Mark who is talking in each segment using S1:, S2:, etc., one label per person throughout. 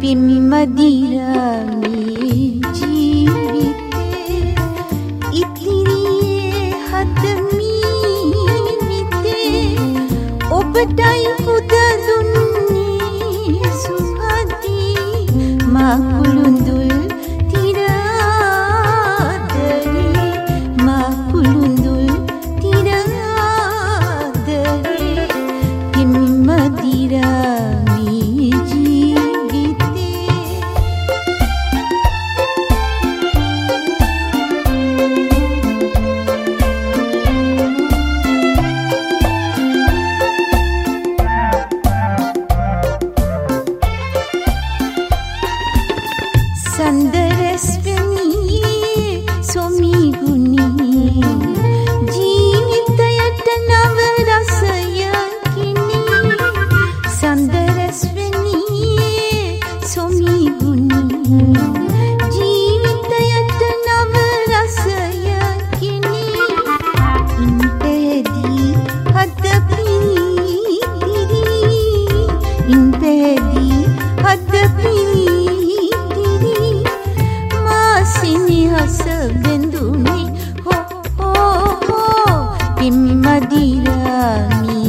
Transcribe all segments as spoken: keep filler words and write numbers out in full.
S1: පිම්මදිරාමි ජීවිතේ ඉතිරියේ හදමීවිතේ ඔබටයි පුද දුන්නේ සුහදී මා කුළුඳුල් තිරාදරේ මා කුළුඳුල් තිරාදරේ පිම්මදිරාමි සඳරස්වනී සොමිගුණී ජීවිතයට නව රසයකිනි සඳරස්වනී සොමිගුණී ජීවිතයට නව රසයකිනි ඉන්පෙදී හද පිරිතිරි ඉන්පෙදී හද පිරිතිරි සිනිහස බෙඳුනි හෝ හෝ හෝ පිම්මදිරාමි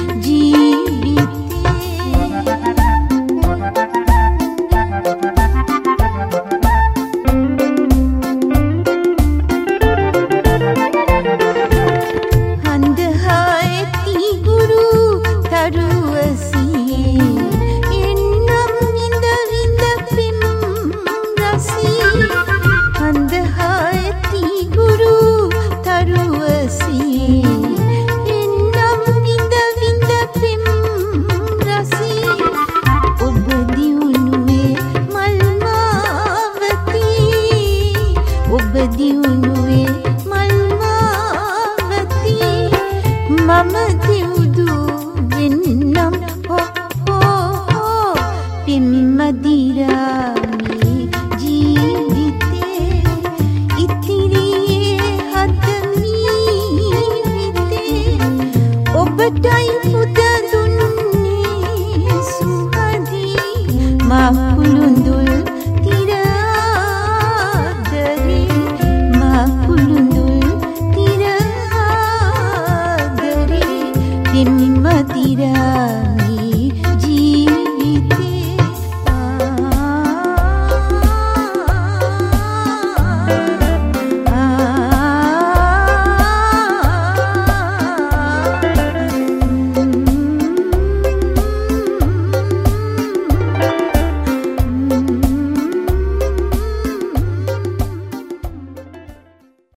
S1: ජීවිතේ හඳහායි තිගුරු තරුවසී එන්නම් ඉඳ විඳ පිම් රසී හඳහායි ගුරු තරුවසී එන්නම් විඳ විඳ පිම් රසී ඔබ දියුණුවේ මල්මාවතී ඔබ දියුණුවේ මල්මාවතී මම දියුදු වෙන්නම් හෝ හෝ හෝ පිම්මදිරාමි ඔබටයි පුද දුන්නේ සුහදී මා